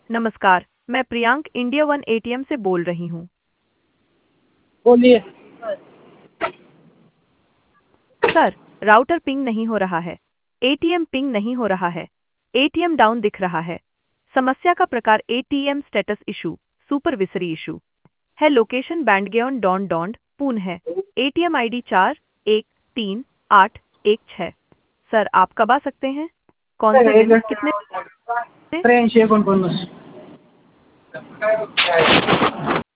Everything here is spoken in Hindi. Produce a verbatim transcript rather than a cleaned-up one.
नमस्कार, मैं प्रियांक इंडिया वन एटीएम से बोल रही हूँ। बोलिए। सर, राउटर पिंग नहीं हो रहा है। एटीएम पिंग नहीं हो रहा है। एटीएम डाउन दिख रहा है। समस्या का प्रकार ATM status issue, supervisory issue है। लोकेशन बैंडगेन डॉन डॉन्ड पून है। एटीएम आईडी चार एक तीन आठ एक छः। सर, आप कब आ सकते हैं? कौन से दिन? कितने? त्र्याऐंशी एकोणपन्नास